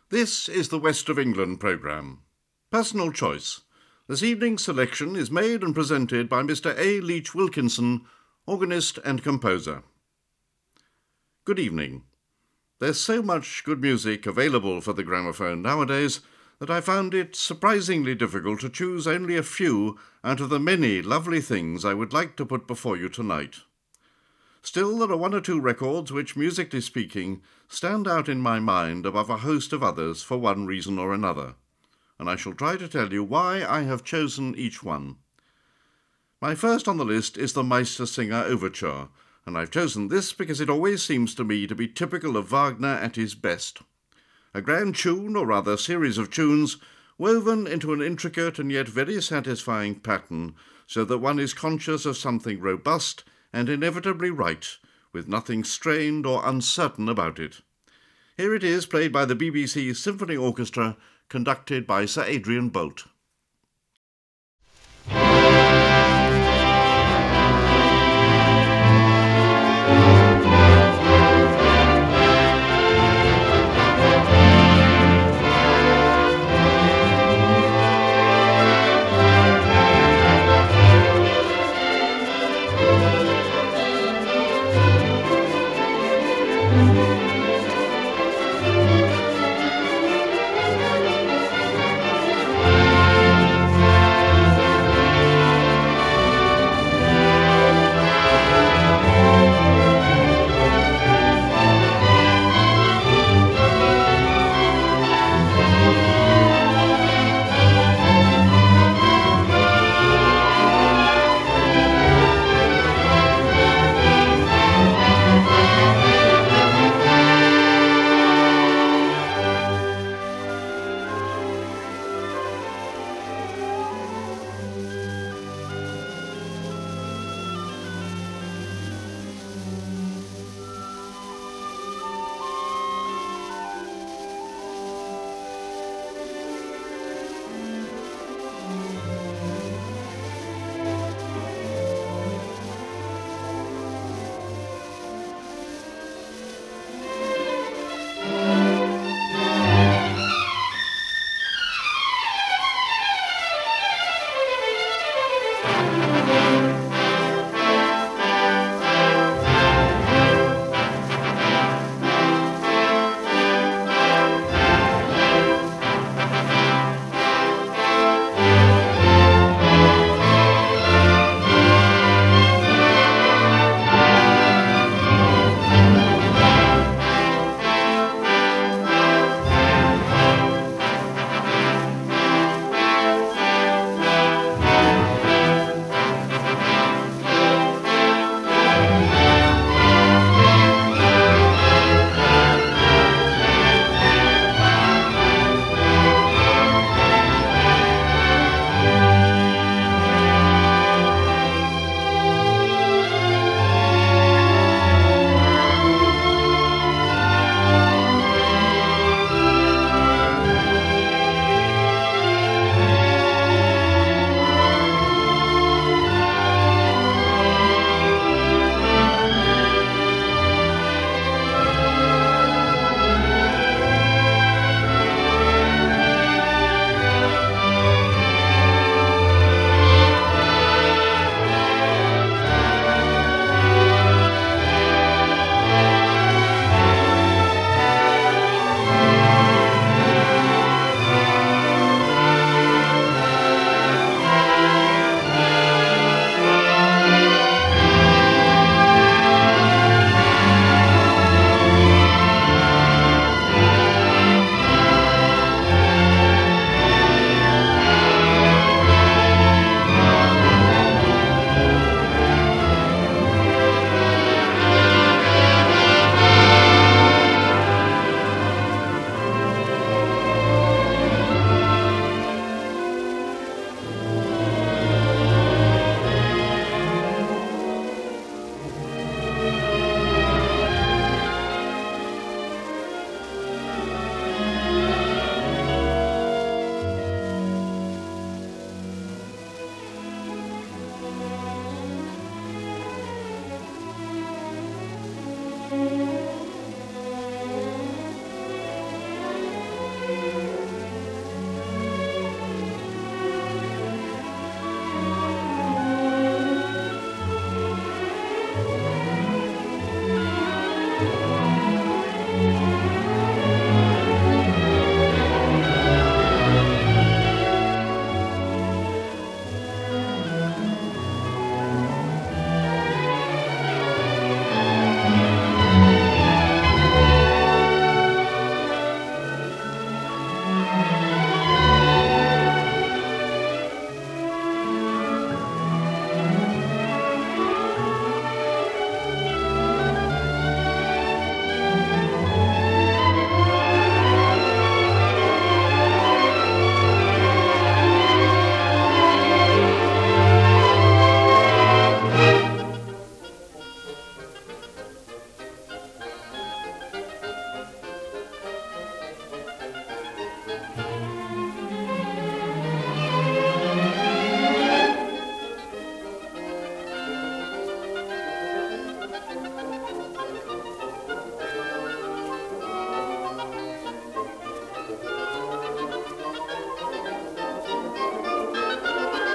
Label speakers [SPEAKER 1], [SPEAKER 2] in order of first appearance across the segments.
[SPEAKER 1] This is the West of England programme. Personal choice. This evening's selection is made and presented by Mr. A. Leach Wilkinson, organist and composer. Good evening. There's so much good music available for the gramophone nowadays that I found it surprisingly difficult to choose only a few out of the many lovely things I would like to put before you tonight. Still, there are one or two records which, musically speaking, stand out in my mind above a host of others for one reason or another, and I shall try to tell you why I have chosen each one. My first on the list is the Meistersinger Overture, and I've chosen this because it always seems to me to be typical of Wagner at his best. A grand tune, or rather series of tunes, woven into an intricate and yet very satisfying pattern, so that one is conscious of something robust and inevitably right, with nothing strained or uncertain about it. Here it is, played by the BBC Symphony Orchestra, conducted by Sir Adrian Boult.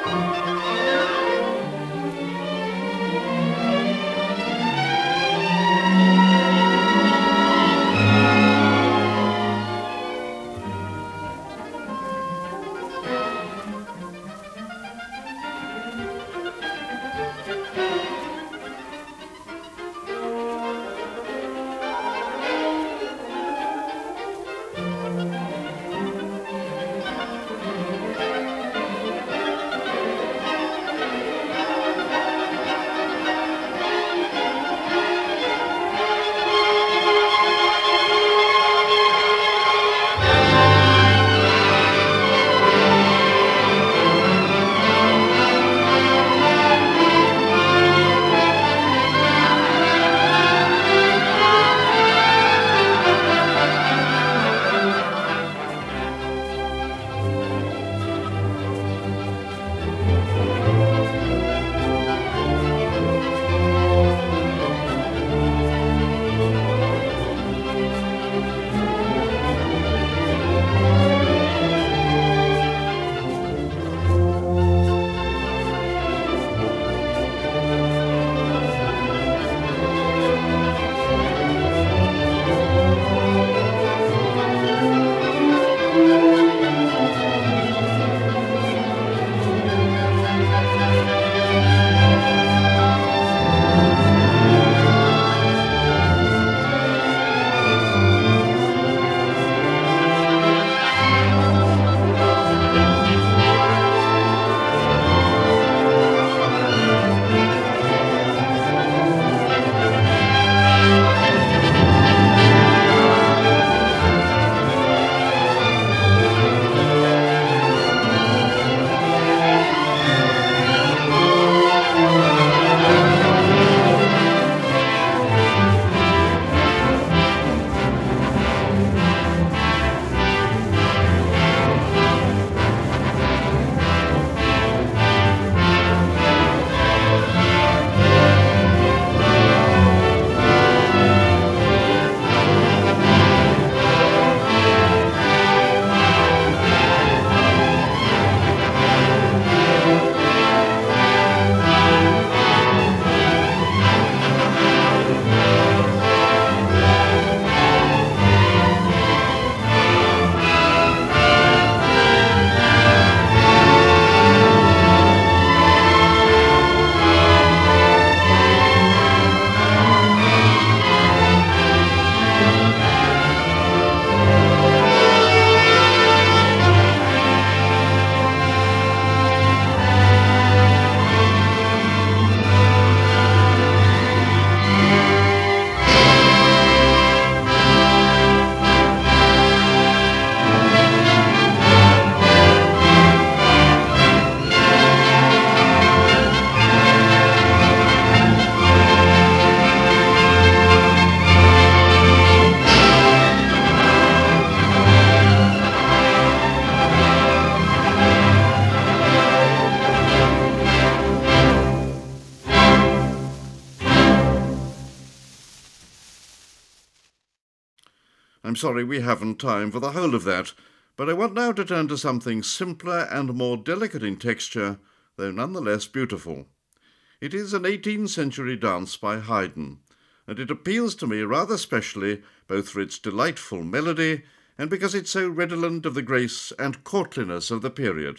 [SPEAKER 1] I'm sorry we haven't time for the whole of that, but I want now to turn to something simpler and more delicate in texture, though nonetheless beautiful. It is an 18th century dance by Haydn, and it appeals to me rather specially both for its delightful melody and because it's so redolent of the grace and courtliness of the period.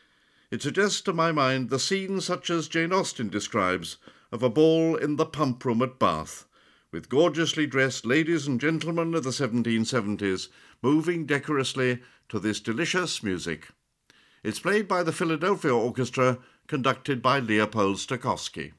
[SPEAKER 1] It suggests to my mind the scene such as Jane Austen describes of a ball in the pump room at Bath, with gorgeously dressed ladies and gentlemen of the 1770s moving decorously to this delicious music. It's played by the Philadelphia Orchestra, conducted by Leopold Stokowski.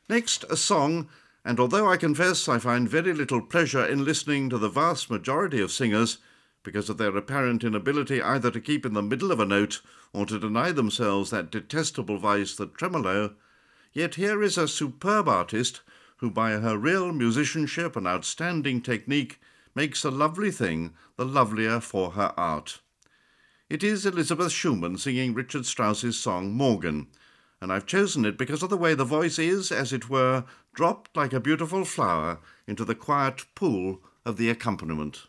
[SPEAKER 1] Next, a song, and although I confess I find very little pleasure in listening to the vast majority of singers, because of their apparent inability either to keep in the middle of a note or to deny themselves that detestable vice, the tremolo, yet here is a superb artist who, by her real musicianship and outstanding technique, makes a lovely thing the lovelier for her art. It is Elizabeth Schumann singing Richard Strauss's song Morgen, and I've chosen it because of the way the voice is, as it were, dropped like a beautiful flower into the quiet pool of the accompaniment.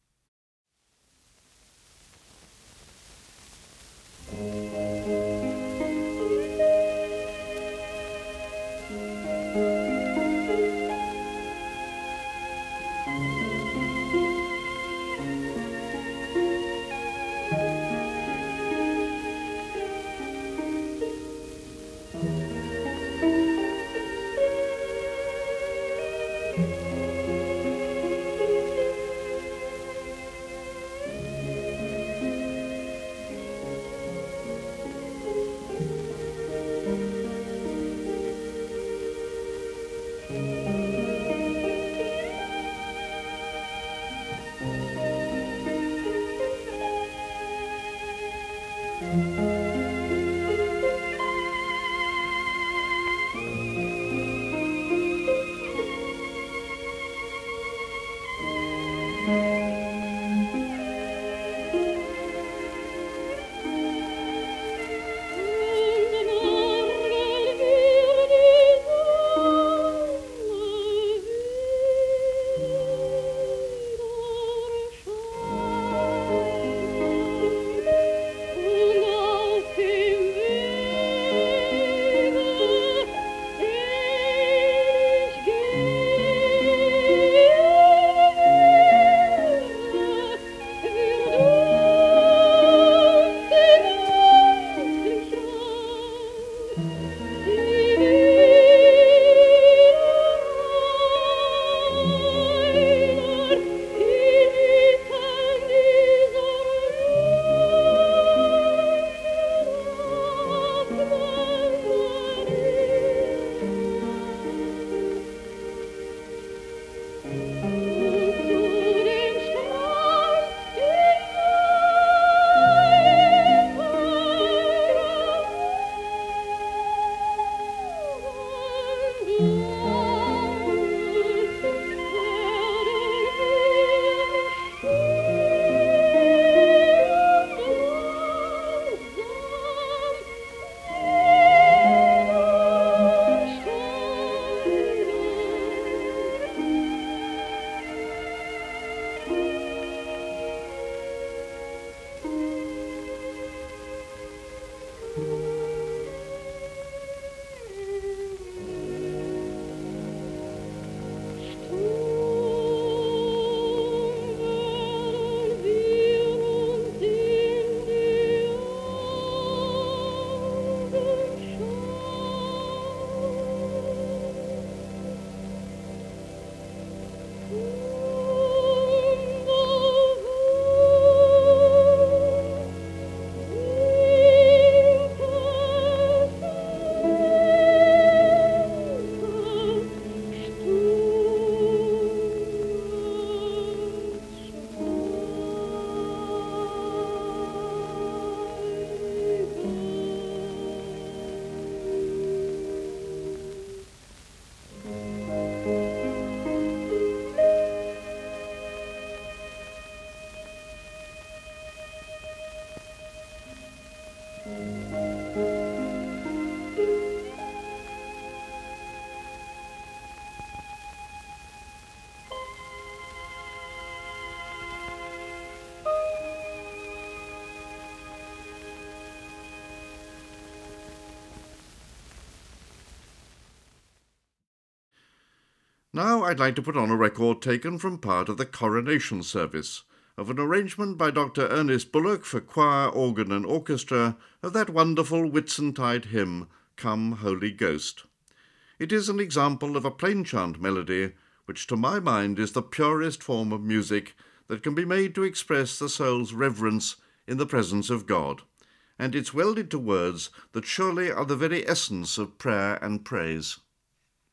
[SPEAKER 1] Now I'd like to put on a record taken from part of the coronation service of an arrangement by Dr. Ernest Bullock for choir, organ and orchestra of that wonderful Whitsuntide hymn, Come, Holy Ghost. It is an example of a plain chant melody which to my mind is the purest form of music that can be made to express the soul's reverence in the presence of God, and it's welded to words that surely are the very essence of prayer and praise.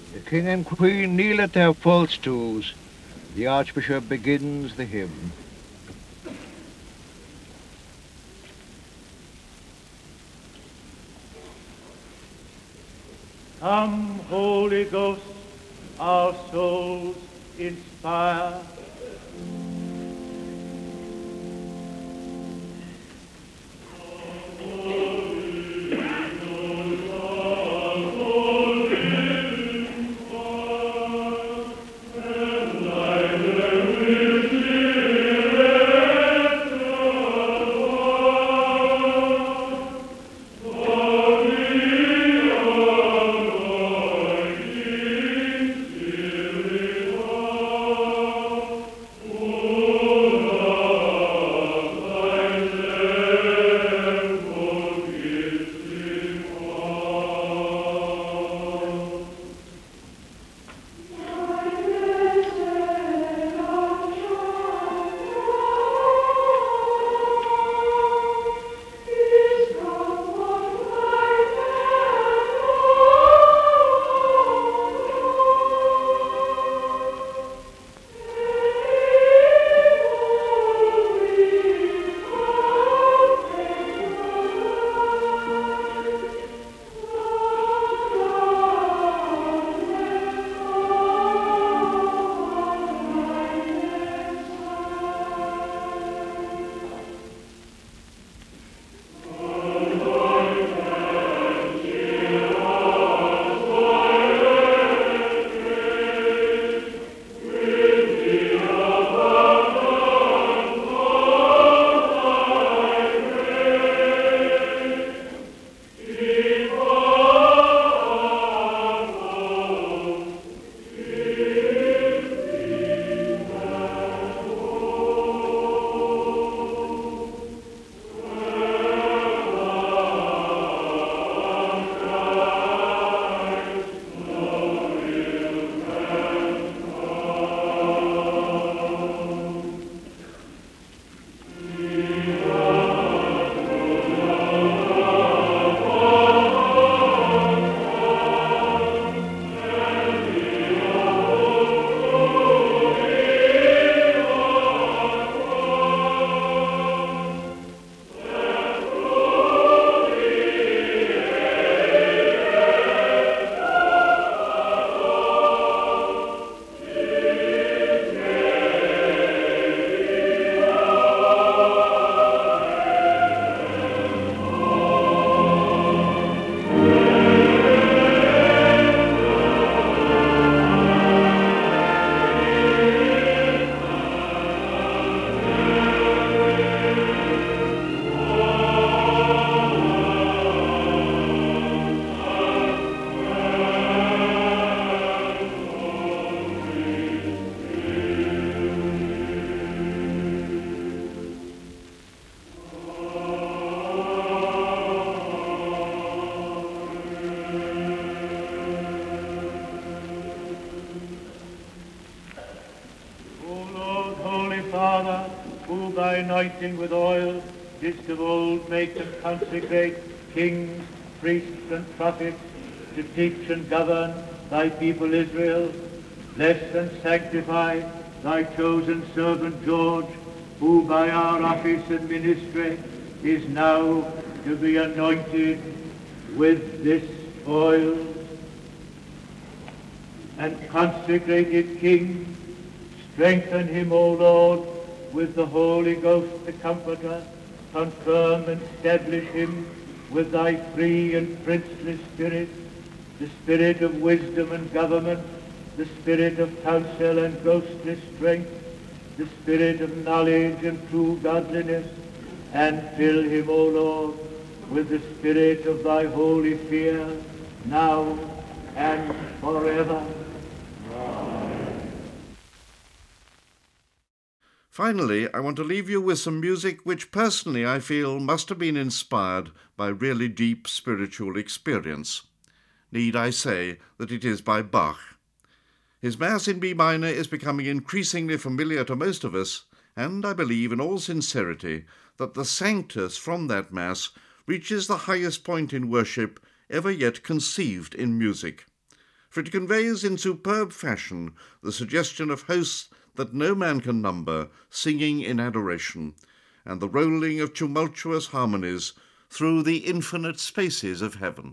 [SPEAKER 2] The king and queen kneel at their full stools. The archbishop begins the hymn.
[SPEAKER 3] Come, Holy Ghost, our souls inspire. Father, who by anointing with oil didst of old make and consecrate kings, priests, and prophets to teach and govern thy people Israel, bless and sanctify thy chosen servant George, who by our office and ministry is now to be anointed with this oil and consecrated King. Strengthen him, O Lord, with the Holy Ghost, the Comforter. Confirm and establish him with thy free and princely Spirit, the Spirit of wisdom and government, the Spirit of counsel and ghostly strength, the Spirit of knowledge and true godliness, and fill him, O Lord, with the Spirit of thy holy fear, now and forever.
[SPEAKER 1] Finally, I want to leave you with some music which personally I feel must have been inspired by really deep spiritual experience. Need I say that it is by Bach? His Mass in B minor is becoming increasingly familiar to most of us, and I believe in all sincerity that the Sanctus from that Mass reaches the highest point in worship ever yet conceived in music. for it conveys in superb fashion the suggestion of hosts that no man can number, singing in adoration, and the rolling of tumultuous harmonies through the infinite spaces of heaven.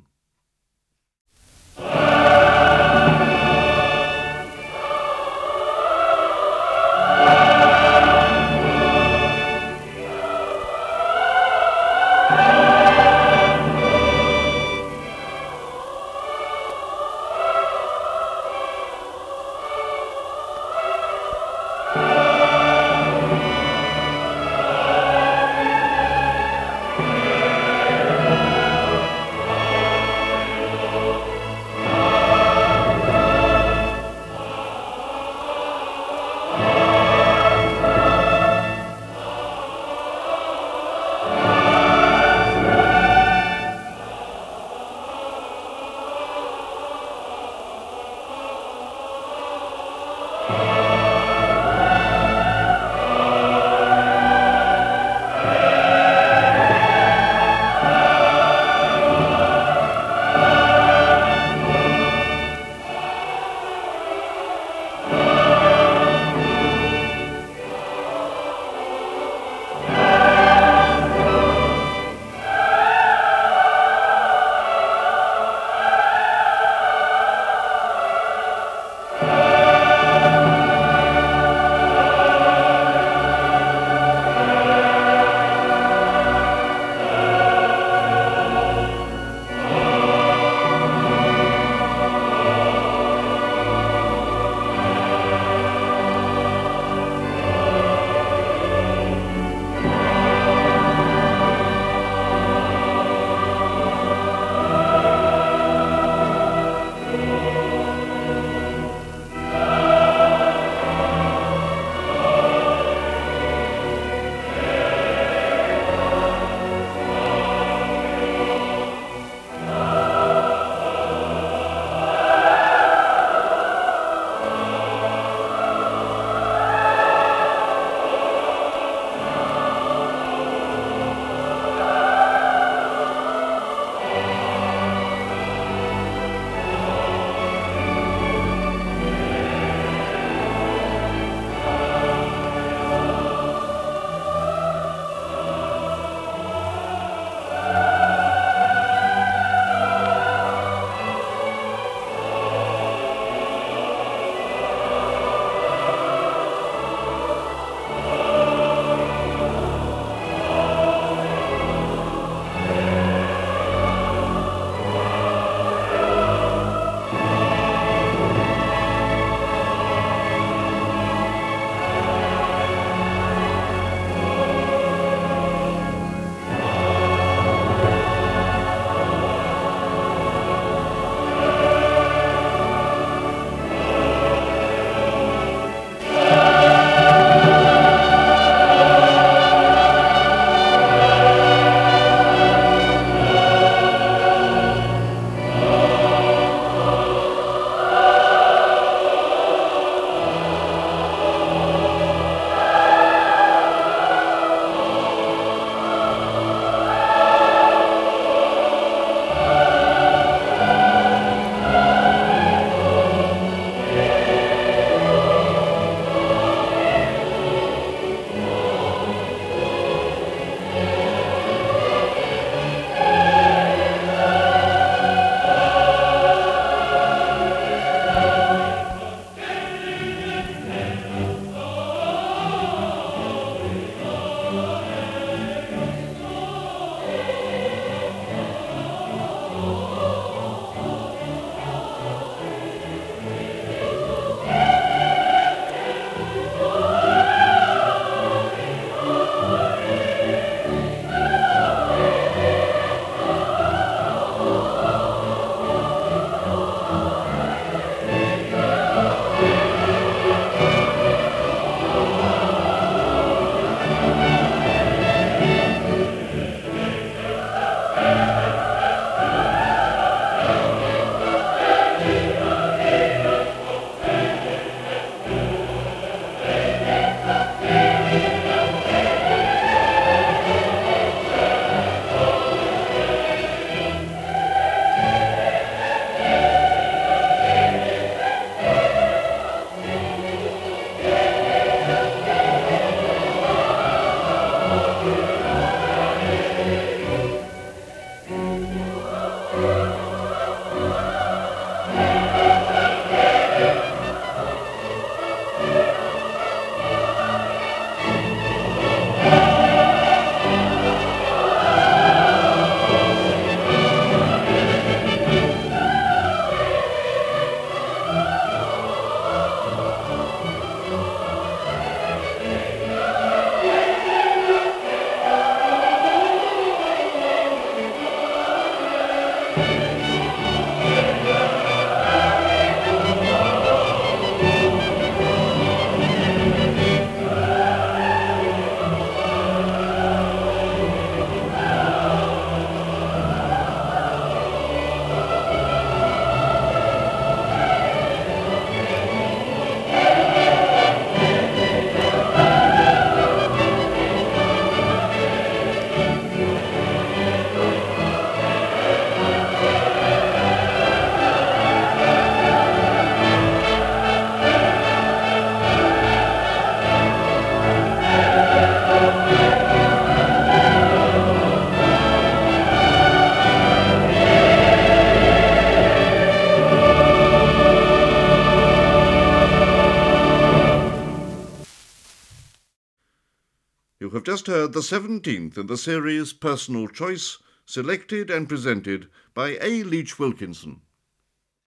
[SPEAKER 1] just heard the 17th in the series Personal Choice, selected and presented by A. Leach Wilkinson.